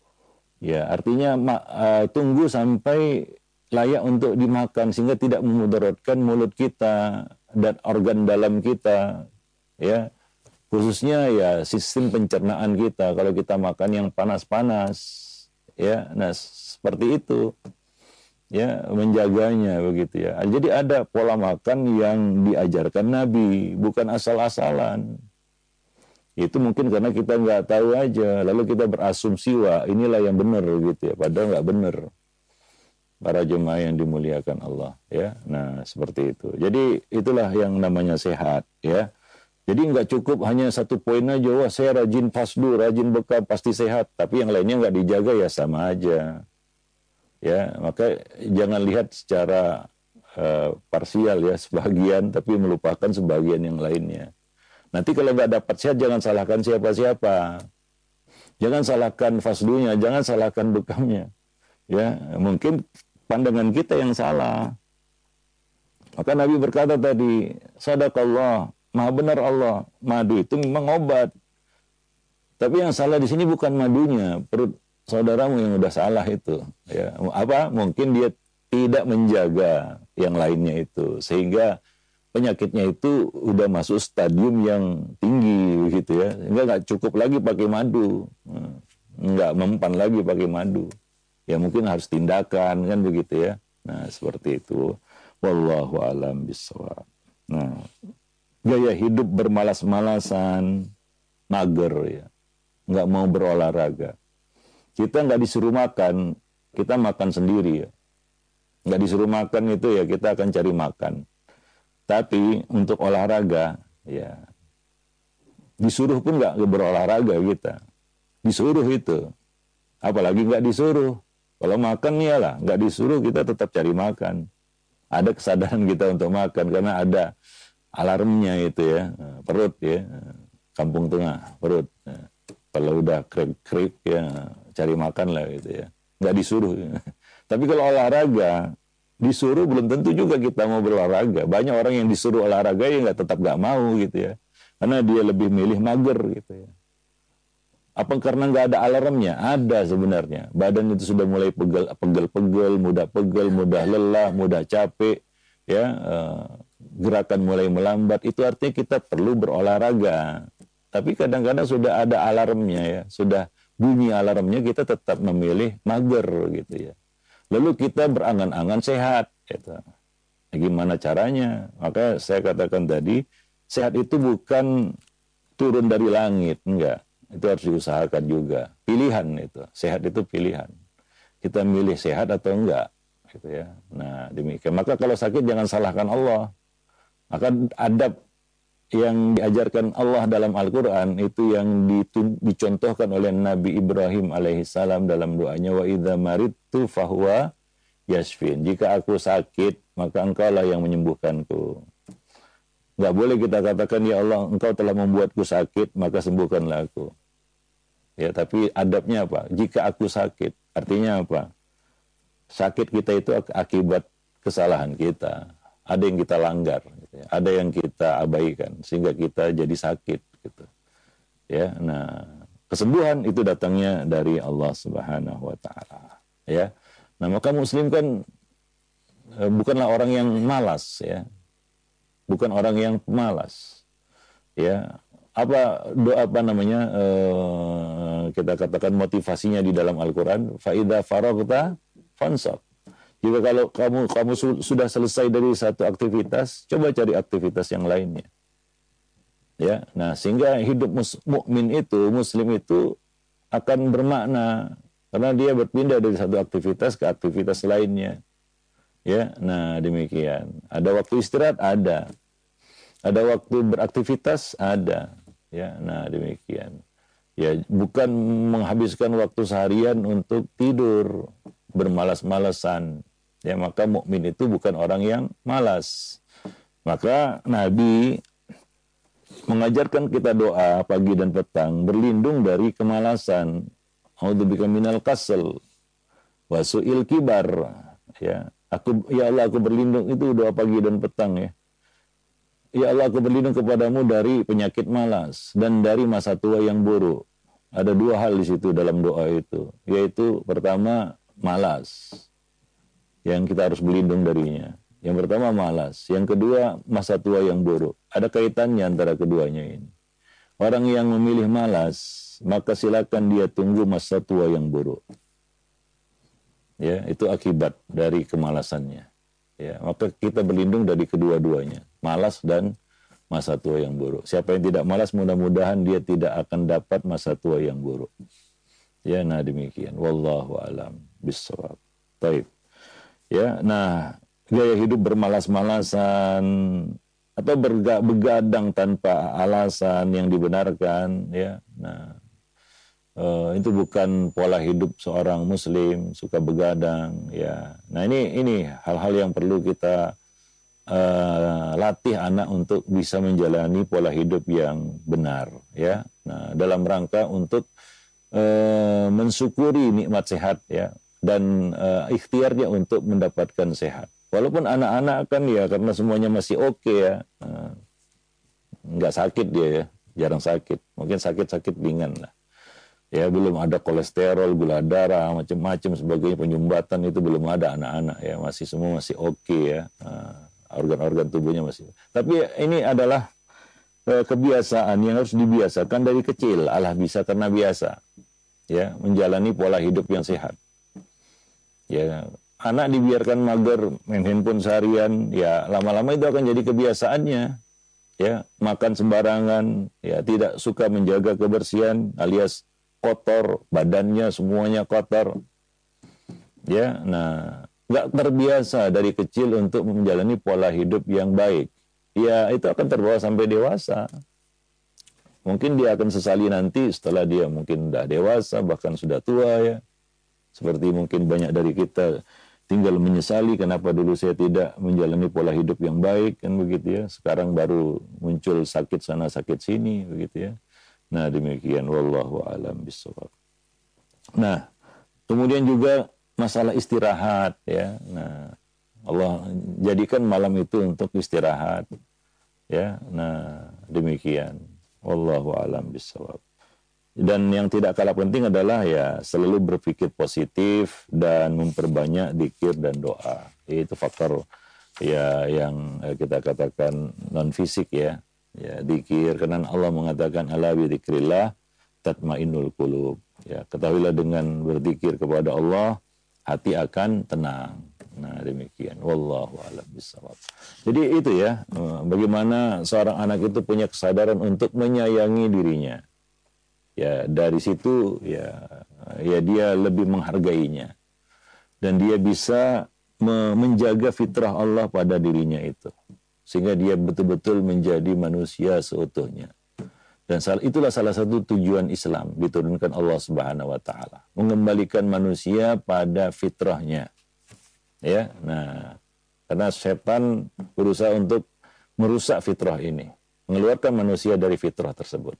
Ya artinya uh, tunggu sampai layak untuk dimakan sehingga tidak memudaratkan mulut kita dan organ dalam kita. Ya. Khususnya ya sistem pencernaan kita kalau kita makan yang panas-panas ya nah seperti itu ya menjaganya begitu ya. Jadi ada pola makan yang diajarkan Nabi bukan asal-asalan. Itu mungkin karena kita nggak tahu aja lalu kita berasumsi wah inilah yang benar gitu ya padahal nggak benar. Para jemaah yang dimuliakan Allah ya. Nah seperti itu. Jadi itulah yang namanya sehat ya. Jadi nggak cukup hanya satu poin aja, wah saya rajin fasdu, rajin bekam, pasti sehat. Tapi yang lainnya nggak dijaga ya sama aja. Ya, maka jangan lihat secara uh, parsial ya, sebagian, tapi melupakan sebagian yang lainnya. Nanti kalau nggak dapat sehat, jangan salahkan siapa-siapa. Jangan salahkan fasdunya, jangan salahkan bekamnya. Ya, mungkin pandangan kita yang salah. Maka Nabi berkata tadi, sadaqallah. Maha benar Allah, madu itu memang obat. Tapi yang salah di sini bukan madunya, perut saudaramu yang udah salah itu. Ya, apa? Mungkin dia tidak menjaga yang lainnya itu, sehingga penyakitnya itu udah masuk stadium yang tinggi, begitu ya. Sehingga nggak cukup lagi pakai madu, nggak mempan lagi pakai madu. Ya mungkin harus tindakan kan begitu ya. Nah seperti itu. Wallahu a'lam bishawab. Nah. Gaya hidup bermalas-malasan, mager ya, nggak mau berolahraga. Kita nggak disuruh makan, kita makan sendiri ya. Nggak disuruh makan itu ya kita akan cari makan. Tapi untuk olahraga ya disuruh pun nggak berolahraga kita. Disuruh itu, apalagi nggak disuruh. Kalau makan ya lah, nggak disuruh kita tetap cari makan. Ada kesadaran kita untuk makan karena ada alarmnya itu ya, perut ya, kampung tengah, perut. Kalau udah krik-krik ya, cari makan lah gitu ya. nggak disuruh. Tapi kalau olahraga, disuruh belum tentu juga kita mau berolahraga. Banyak orang yang disuruh olahraga yang nggak tetap nggak mau gitu ya. Karena dia lebih milih mager gitu ya. Apa karena nggak ada alarmnya? Ada sebenarnya. Badan itu sudah mulai pegel, pegel-pegel, mudah pegel, mudah lelah, mudah capek, ya eh, gerakan mulai melambat. Itu artinya kita perlu berolahraga. Tapi kadang-kadang sudah ada alarmnya ya, sudah bunyi alarmnya, kita tetap memilih mager gitu ya. Lalu kita berangan-angan sehat. Gitu. Gimana caranya? Maka saya katakan tadi, sehat itu bukan turun dari langit, enggak. Itu harus diusahakan juga. Pilihan itu, sehat itu pilihan. Kita milih sehat atau enggak, gitu ya. Nah demikian. Maka kalau sakit jangan salahkan Allah. Maka adab yang diajarkan Allah dalam Al-Quran itu yang dicontohkan oleh Nabi Ibrahim alaihissalam dalam doanya, wa idza maridtu fahuwa yashfin. Jika aku sakit, maka engkaulah yang menyembuhkanku. Nggak boleh kita katakan, ya Allah, engkau telah membuatku sakit, maka sembuhkanlah aku. Ya, tapi adabnya apa? Jika aku sakit, artinya apa? Sakit kita itu akibat kesalahan kita. Ada yang kita langgar, gitu ya. Ada yang kita abaikan, sehingga kita jadi sakit. Gitu. Ya, nah kesembuhan itu datangnya dari Allah Subhanahu Wa Taala. Ya, nah maka Muslim kan e, bukanlah orang yang malas, ya, bukan orang yang malas. Ya, apa doa apa namanya e, kita katakan motivasinya di dalam Al-Quran, faida faragta fansab. Jika kalau kamu kamu su, sudah selesai dari satu aktivitas, coba cari aktivitas yang lainnya. Ya, nah sehingga hidup mukmin itu, muslim itu akan bermakna karena dia berpindah dari satu aktivitas ke aktivitas lainnya. Ya, nah demikian. Ada waktu istirahat, ada. Ada waktu beraktivitas, ada. Ya, nah demikian. Ya, bukan menghabiskan waktu seharian untuk tidur, bermalas-malasan. Ya, maka mukmin itu bukan orang yang malas. Maka Nabi mengajarkan kita doa pagi dan petang berlindung dari kemalasan. A'udzubika minal kasal wa su'il kibar. Ya, aku ya Allah aku berlindung, itu doa pagi dan petang ya. Ya Allah aku berlindung kepadamu dari penyakit malas dan dari masa tua yang buruk. Ada dua hal di situ dalam doa itu, yaitu pertama malas, yang kita harus berlindung darinya. Yang pertama malas, yang kedua masa tua yang buruk. Ada kaitannya antara keduanya ini. Orang yang memilih malas, maka silakan dia tunggu masa tua yang buruk. Ya, itu akibat dari kemalasannya. Ya, maka kita berlindung dari kedua-duanya, malas dan masa tua yang buruk. Siapa yang tidak malas, mudah-mudahan dia tidak akan dapat masa tua yang buruk. Ya, nah demikian. Wallahu a'lam bishawab. Baik. Ya, nah gaya hidup bermalas-malasan atau berga, begadang tanpa alasan yang dibenarkan, ya. Nah, uh, itu bukan pola hidup seorang Muslim, suka begadang, ya. Nah ini ini hal-hal yang perlu kita uh, latih anak untuk bisa menjalani pola hidup yang benar, ya. Nah dalam rangka untuk uh, mensyukuri nikmat sehat, ya. Dan uh, ikhtiarnya untuk mendapatkan sehat. Walaupun anak-anak kan ya karena semuanya masih oke okay ya, uh, nggak sakit dia ya, jarang sakit. Mungkin sakit-sakit ringan lah. Ya belum ada kolesterol, gula darah, macam-macam sebagainya, penyumbatan itu belum ada anak-anak ya, masih semua masih oke okay ya, uh, organ-organ tubuhnya masih. Tapi ini adalah uh, kebiasaan yang harus dibiasakan dari kecil. Allah bisa karena biasa, ya menjalani pola hidup yang sehat. Ya, anak dibiarkan mager main handphone seharian, ya lama-lama itu akan jadi kebiasaannya. Ya, makan sembarangan, ya tidak suka menjaga kebersihan alias kotor, badannya semuanya kotor. Ya, nah, nggak terbiasa dari kecil untuk menjalani pola hidup yang baik. Ya, itu akan terbawa sampai dewasa. Mungkin dia akan sesali nanti setelah dia mungkin udah dewasa, bahkan sudah tua ya. Seperti mungkin banyak dari kita tinggal menyesali kenapa dulu saya tidak menjalani pola hidup yang baik, kan begitu ya. Sekarang baru muncul sakit sana sakit sini, begitu ya. Nah demikian, wallahu a'lam bishawab. Nah Kemudian juga masalah istirahat ya. Nah, Allah jadikan malam itu untuk istirahat ya. Nah, demikian. Wallahu a'lam bishawab. Dan yang tidak kalah penting adalah ya selalu berpikir positif dan memperbanyak zikir dan doa. Itu faktor ya yang kita katakan non fisik ya. Ya, zikir karena Allah mengatakan ala bi dzikrillah tatmainnul qulub. Ya, ketahuilah dengan berzikir kepada Allah hati akan tenang. Nah, demikian. Wallahu a'lam bishawab. Jadi itu ya, bagaimana seorang anak itu punya kesadaran untuk menyayangi dirinya. Ya, dari situ ya ya dia lebih menghargainya. Dan dia bisa menjaga fitrah Allah pada dirinya itu. Sehingga dia betul-betul menjadi manusia seutuhnya. Dan itulah salah satu tujuan Islam diturunkan Allah Subhanahu wa taala, mengembalikan manusia pada fitrahnya. Ya, nah, karena setan berusaha untuk merusak fitrah ini, mengeluarkan manusia dari fitrah tersebut.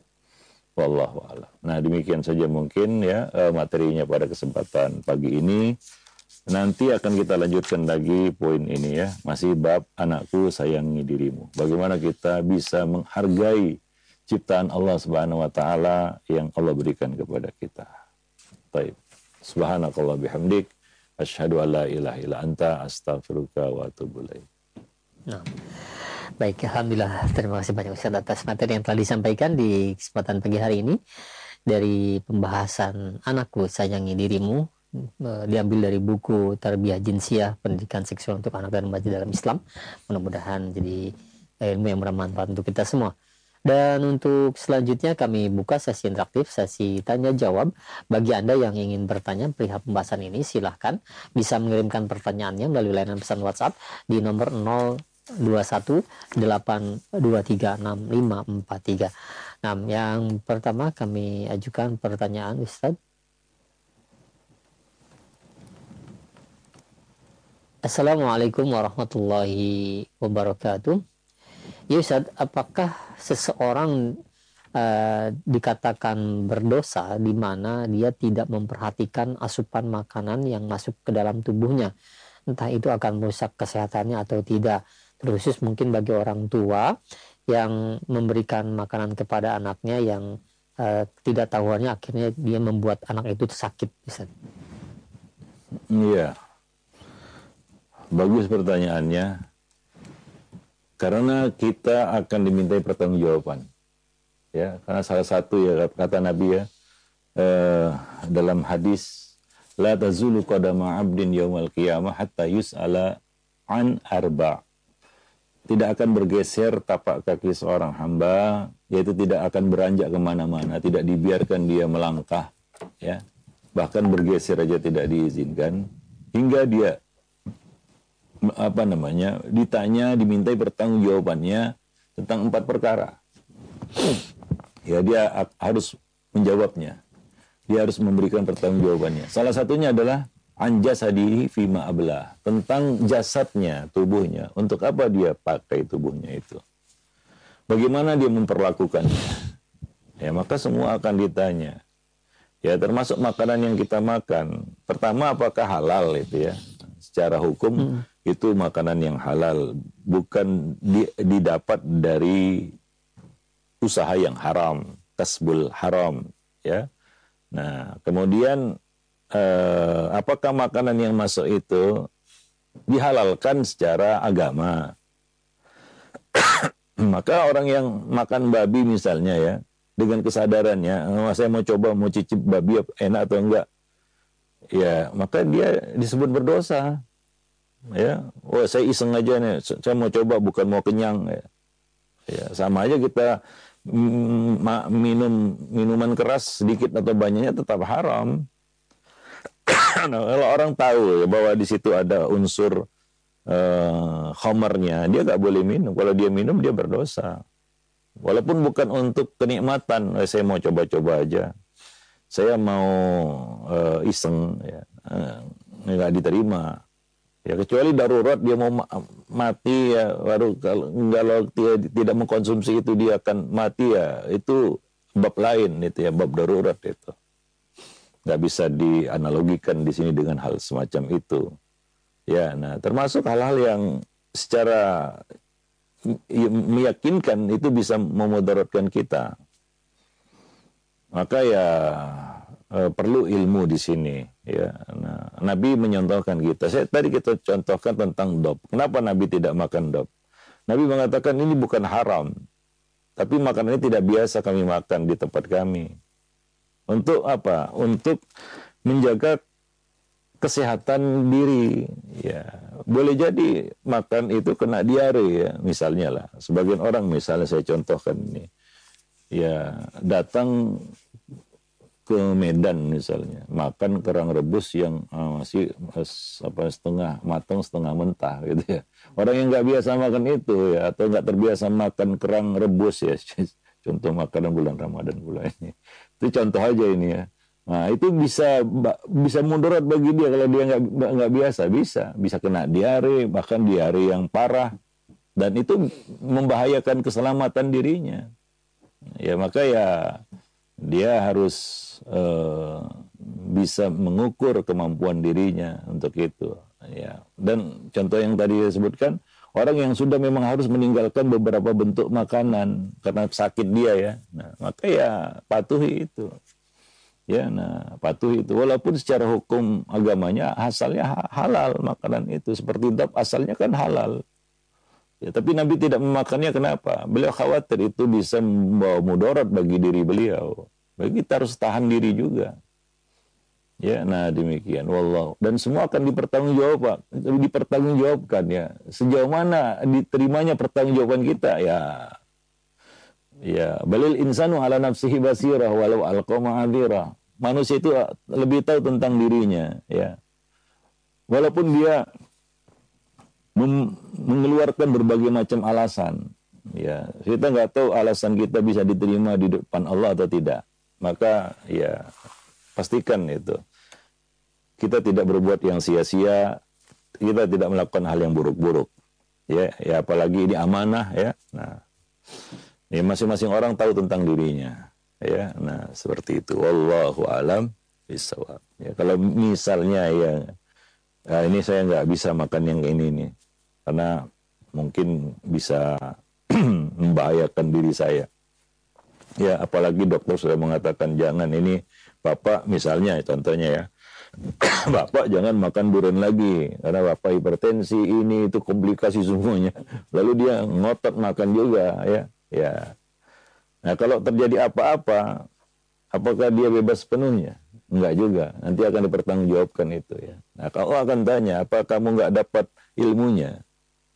Wallahu a'lam. Nah, demikian saja mungkin ya materinya pada kesempatan pagi ini. Nanti akan kita lanjutkan lagi poin ini ya, masih bab anakku sayangi dirimu. Bagaimana kita bisa menghargai ciptaan Allah Subhanahu wa taala yang Allah berikan kepada kita. Baik. Subhanakallah bihamdik asyhadu an la ilaha illa anta astaghfiruka wa atubu ilaik. Nah. Baik, alhamdulillah. Terima kasih banyak Ustaz atas materi yang telah disampaikan di kesempatan pagi hari ini dari pembahasan Anakku Sayangi Dirimu, diambil dari buku Tarbiyah Jinsiyah, Pendidikan Seksual untuk Anak dan Remaja dalam Islam. Mudah-mudahan jadi ilmu yang bermanfaat untuk kita semua. Dan untuk selanjutnya kami buka sesi interaktif, sesi tanya jawab. Bagi Anda yang ingin bertanya perihal pembahasan ini, silahkan bisa mengirimkan pertanyaannya melalui layanan pesan WhatsApp di nomor nol dua satu delapan dua tiga enam lima empat tiga. Nah, yang pertama kami ajukan pertanyaan Ustaz. Assalamualaikum warahmatullahi wabarakatuh. Ya Ustaz, apakah seseorang uh, dikatakan berdosa di mana dia tidak memperhatikan asupan makanan yang masuk ke dalam tubuhnya? Entah itu akan merusak kesehatannya atau tidak. Terkhusus mungkin bagi orang tua yang memberikan makanan kepada anaknya yang uh, tidak tahuannya akhirnya dia membuat anak itu sakit. Iya, bagus pertanyaannya. Karena kita akan dimintai pertanggungjawaban. Ya, karena salah satu ya kata Nabi ya uh, dalam hadis la tazulu qadama 'abdin yaumal qiyamah hatta yus'ala an arba'. Tidak akan bergeser tapak kaki seorang hamba, yaitu tidak akan beranjak kemana-mana, tidak dibiarkan dia melangkah, ya, bahkan bergeser aja tidak diizinkan, hingga dia apa namanya ditanya, dimintai pertanggungjawabannya tentang empat perkara. Ya, dia harus menjawabnya, dia harus memberikan pertanggungjawabannya. Salah satunya adalah anjasadihi fima ablah, tentang jasadnya, tubuhnya, untuk apa dia pakai tubuhnya itu, bagaimana dia memperlakukannya, ya, maka semua akan ditanya, ya, termasuk makanan yang kita makan. Pertama, apakah halal itu ya, secara hukum hmm. itu makanan yang halal, bukan di, didapat dari usaha yang haram, kasbul haram, ya. Nah, kemudian Eh, apakah makanan yang masuk itu dihalalkan secara agama? Maka orang yang makan babi misalnya ya, dengan kesadarannya, oh, saya mau coba, mau cicip babi enak atau enggak, ya, maka dia disebut berdosa. Ya, oh saya iseng aja nih, saya mau coba bukan mau kenyang. Ya, ya sama aja kita mm, minum minuman keras sedikit atau banyaknya tetap haram. Nah, kalau orang tahu ya, bahwa di situ ada unsur uh, khamarnya, dia nggak boleh minum. Kalau dia minum, dia berdosa. Walaupun bukan untuk kenikmatan, eh, saya mau coba-coba aja, saya mau uh, iseng, ya, uh, nggak diterima. Ya, kecuali darurat dia mau ma mati ya, baru kalau kalau dia tidak mengkonsumsi itu dia akan mati ya, itu bab lain itu ya, bab darurat itu. nggak bisa dianalogikan di sini dengan hal semacam itu. Ya, nah termasuk hal-hal yang secara meyakinkan itu bisa memudaratkan kita. Maka ya eh, perlu ilmu di sini. Ya, nah, Nabi menyontohkan kita. Saya tadi kita contohkan tentang dop. Kenapa Nabi tidak makan dop? Nabi mengatakan ini bukan haram, tapi makanan ini tidak biasa kami makan di tempat kami. Untuk apa? Untuk menjaga kesehatan diri. Ya, boleh jadi makan itu kena diare ya, misalnya lah. Sebagian orang misalnya saya contohkan ini, ya datang ke Medan misalnya, makan kerang rebus yang uh, masih uh, apa setengah matang setengah mentah gitu ya. Orang yang nggak biasa makan itu ya, atau nggak terbiasa makan kerang rebus ya, contoh makanan bulan Ramadan bulan ini. Itu contoh aja ini ya. Nah itu bisa bisa mudarat bagi dia kalau dia nggak nggak biasa, bisa bisa kena diare, bahkan diare yang parah, dan itu membahayakan keselamatan dirinya. Ya maka ya dia harus uh, bisa mengukur kemampuan dirinya untuk itu. Ya. Dan contoh yang tadi disebutkan, orang yang sudah memang harus meninggalkan beberapa bentuk makanan karena sakit dia ya, nah, maka ya patuhi itu. Ya, nah patuhi itu. Walaupun secara hukum agamanya asalnya halal makanan itu, seperti dap asalnya kan halal. Ya, tapi Nabi tidak memakannya kenapa? Beliau khawatir itu bisa membawa mudarat bagi diri beliau. Bagi kita harus tahan diri juga. Ya, nah demikian. Wallahu. Dan semua akan dipertanggungjawabkan, dipertanggungjawabkan ya. Sejauh mana diterimanya pertanggungjawaban kita ya. Ya, balil insanu ala nafsihi basirah walau alqama adhira. Manusia itu lebih tahu tentang dirinya ya. Walaupun dia mengeluarkan berbagai macam alasan. Ya, kita nggak tahu alasan kita bisa diterima di depan Allah atau tidak. Maka ya pastikan itu. Kita tidak berbuat yang sia-sia, kita tidak melakukan hal yang buruk-buruk. Ya, ya apalagi ini amanah ya. Nah, ya masing-masing orang tahu tentang dirinya. Ya, nah seperti itu. Wallahu alam bishawab. Ya, kalau misalnya ya, ya ini saya nggak bisa makan yang ini nih. Karena mungkin bisa membahayakan diri saya. Ya, apalagi dokter sudah mengatakan jangan ini, Bapak misalnya contohnya ya, Bapak jangan makan durian lagi, karena Bapak hipertensi, ini itu komplikasi semuanya. Lalu dia ngotot makan juga ya. Ya. Nah, kalau terjadi apa-apa, apakah dia bebas sepenuhnya? Enggak juga, nanti akan dipertanggungjawabkan itu ya. Nah, kalau akan tanya, apa kamu nggak dapat ilmunya?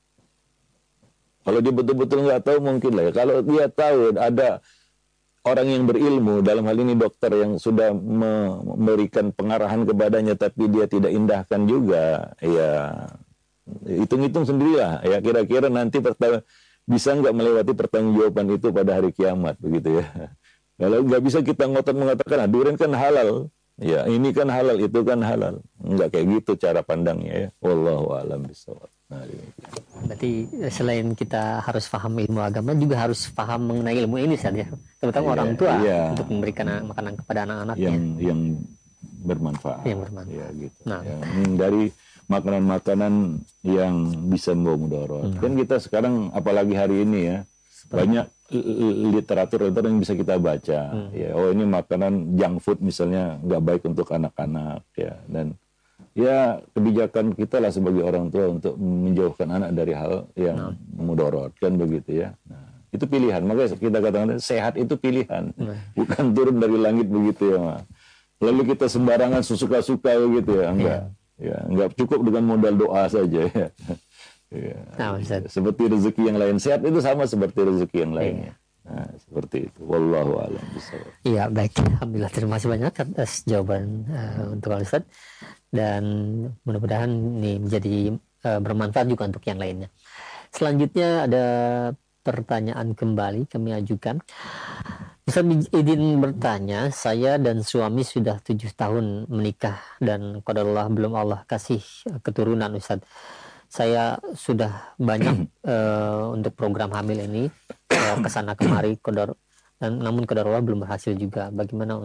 Kalau dia betul-betul nggak tahu mungkin lah ya. Kalau dia tahu ada orang yang berilmu, dalam hal ini dokter yang sudah memberikan pengarahan kepadanya, tapi dia tidak indahkan juga, ya hitung-hitung sendirilah. Ya kira-kira nanti bisa nggak melewati pertanggungjawaban itu pada hari kiamat, begitu ya. Kalau nggak bisa kita ngotot mengatakan, nah, durian kan halal, ya ini kan halal, itu kan halal. Nggak kayak gitu cara pandangnya ya. Wallahu a'lam bishawab. Nah, berarti selain kita harus paham ilmu agama, juga harus paham mengenai ilmu ini saja, terutama iya, orang tua iya, untuk memberikan makanan kepada anak-anaknya yang yang bermanfaat. Yang bermanfaat. Ya, gitu. Nah, ya, dari makanan-makanan yang bisa membawa mudarat. Hmm. Kan kita sekarang apalagi hari ini ya, seperti banyak literatur yang bisa kita baca. Hmm. Ya, oh ini makanan junk food misalnya nggak baik untuk anak-anak ya, dan ya kebijakan kita lah sebagai orang tua untuk menjauhkan anak dari hal yang nah. mudarat kan begitu ya. Nah, itu pilihan. Makanya kita katakan sehat itu pilihan, nah. bukan turun dari langit begitu ya. Ma. Lalu kita sembarangan sesuka-suka begitu ya, enggak. Ya, ya enggak cukup dengan modal doa saja ya. Ya. Nah, seperti rezeki yang lain, sehat itu sama seperti rezeki yang lainnya. Nah, seperti itu. Wallahu a'lam bishawab. Iya, baik. Alhamdulillah, terima kasih banyak atas jawaban uh, untuk Al-Ustaz. Dan mudah-mudahan ini menjadi uh, bermanfaat juga untuk yang lainnya. Selanjutnya ada pertanyaan kembali kami ajukan. Ustaz izin bertanya, saya dan suami sudah tujuh tahun menikah dan qadarullah belum Allah kasih keturunan Ustaz. Saya sudah banyak uh, untuk program hamil ini uh, kesana kemari qadar, dan namun qadarullah belum berhasil juga. Bagaimana untuk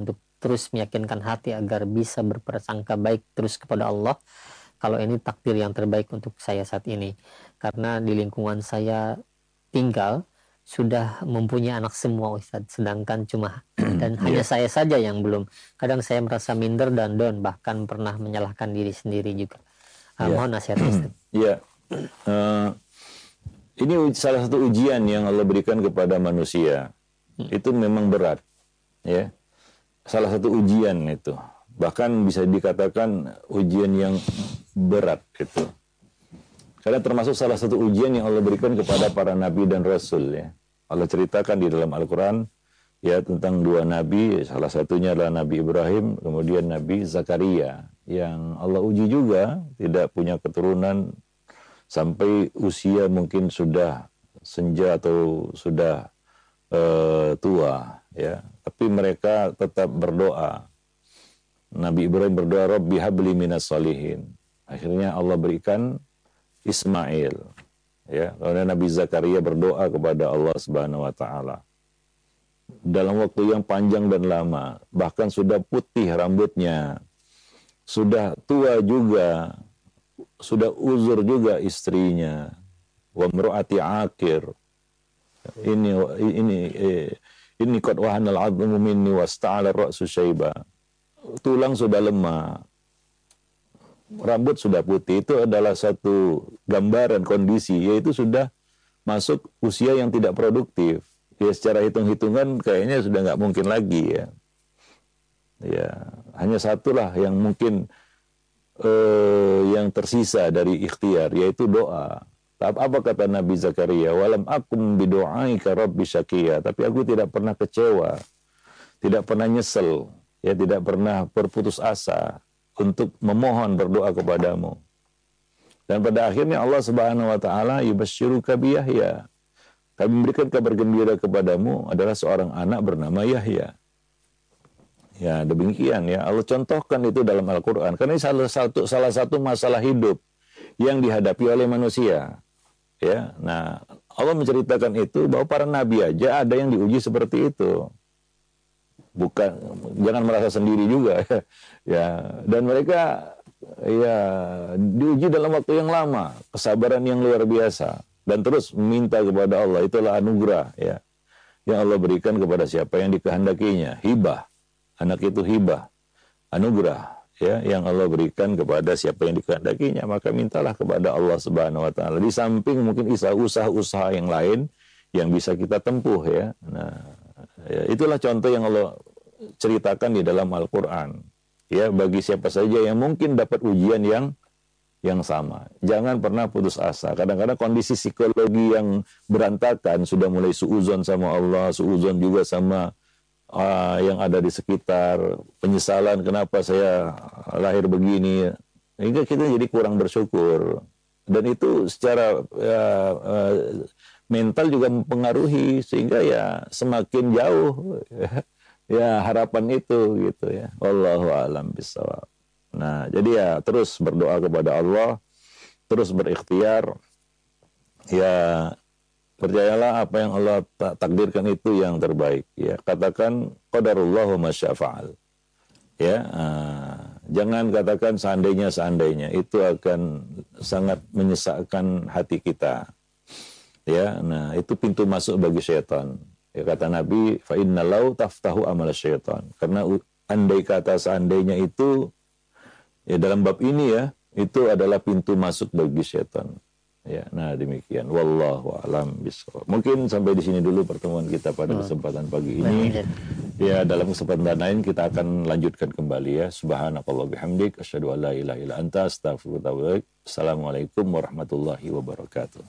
terus meyakinkan hati agar bisa berprasangka baik terus kepada Allah kalau ini takdir yang terbaik untuk saya saat ini. Karena di lingkungan saya tinggal sudah mempunyai anak semua Ustadz, sedangkan cuma dan Yeah. hanya saya saja yang belum. Kadang saya merasa minder dan down, bahkan pernah menyalahkan diri sendiri juga. Uh, Yeah. Mohon nasihat Ustadz. Ya, uh, ini u- salah satu ujian yang Allah berikan kepada manusia. Itu memang berat, ya. Salah satu ujian itu, bahkan bisa dikatakan ujian yang berat itu. Karena termasuk salah satu ujian yang Allah berikan kepada para nabi dan rasul, ya. Allah ceritakan di dalam Al-Quran, ya, tentang dua nabi, salah satunya adalah Nabi Ibrahim, kemudian Nabi Zakaria, yang Allah uji juga, tidak punya keturunan, sampai usia mungkin sudah senja atau sudah uh, tua, ya. Tapi mereka tetap berdoa. Nabi Ibrahim berdoa, Rabbi habli minas salihin. Akhirnya Allah berikan Ismail, ya. Kemudian Nabi Zakaria berdoa kepada Allah Subhanahu wa taala. Dalam waktu yang panjang dan lama, bahkan sudah putih rambutnya, sudah tua juga, sudah uzur juga istrinya. Wa mru'ati akir. Ini ini eh, ini qad wahanal 'azmu minni wasta'ala ra'su syaiba. Tulang sudah lemah, rambut sudah putih. Itu adalah satu gambaran kondisi, yaitu sudah masuk usia yang tidak produktif. Ya, secara hitung-hitungan kayaknya sudah nggak mungkin lagi, ya. Ya, hanya satulah yang mungkin eh, yang tersisa dari ikhtiar, yaitu doa. Apa kata Nabi Zakaria? Walam akum bidu'aika rabbi syaqiya. Tapi aku tidak pernah kecewa, tidak pernah nyesel, ya, tidak pernah berputus asa untuk memohon berdoa kepadamu. Dan pada akhirnya Allah Subhanahu wa taala yubasyiruka bi Yahya. Kami memberikan kabar gembira kepadamu adalah seorang anak bernama Yahya. Ya, demikian, ya. Allah contohkan itu dalam Al-Qur'an karena ini salah satu salah satu masalah hidup yang dihadapi oleh manusia. Ya, nah Allah menceritakan itu bahwa para nabi aja ada yang diuji seperti itu. Bukan, jangan merasa sendiri juga, ya. Dan mereka, ya, diuji dalam waktu yang lama, kesabaran yang luar biasa, dan terus meminta kepada Allah. Itulah anugerah, ya, yang Allah berikan kepada siapa yang dikehendakinya. Hibah, anak itu hibah, anugerah, ya, yang Allah berikan kepada siapa yang dikehendakinya. Maka mintalah kepada Allah Subhanahu wa taala. Di samping mungkin usaha-usaha yang lain yang bisa kita tempuh, ya. Nah, ya, itulah contoh yang Allah ceritakan di dalam Al-Quran. Ya, bagi siapa saja yang mungkin dapat ujian yang yang sama. Jangan pernah putus asa. Kadang-kadang kondisi psikologi yang berantakan, sudah mulai suuzon sama Allah, suuzon juga sama uh, yang ada di sekitar, penyesalan kenapa saya lahir begini, hingga kita jadi kurang bersyukur. Dan itu secara ya, uh, mental juga mempengaruhi, sehingga ya semakin jauh ya harapan itu, gitu, ya. Wallahu a'lam bishawab. Nah, jadi ya terus berdoa kepada Allah, terus berikhtiar. Ya, percayalah apa yang Allah takdirkan itu yang terbaik, ya. Katakan qadarullah wa masyafa'al. Ya, uh, jangan katakan seandainya seandainya, itu akan sangat menyesakkan hati kita. Ya, nah itu pintu masuk bagi syaitan. Ya, kata Nabi, fa inna lau taftahu amal syaitan. Karena andai kata seandainya itu, ya, dalam bab ini, ya, itu adalah pintu masuk bagi syaitan. Ya, nah demikian. Wallahu a'lam bishawab. Mungkin sampai di sini dulu pertemuan kita pada kesempatan pagi ini. Ya, dalam kesempatan lain kita akan lanjutkan kembali, ya. Subhanakallah bihamdik, asyhadu an la ilaha illa anta, astaghfiruka wa atubu ilaik. Assalamualaikum warahmatullahi wabarakatuh.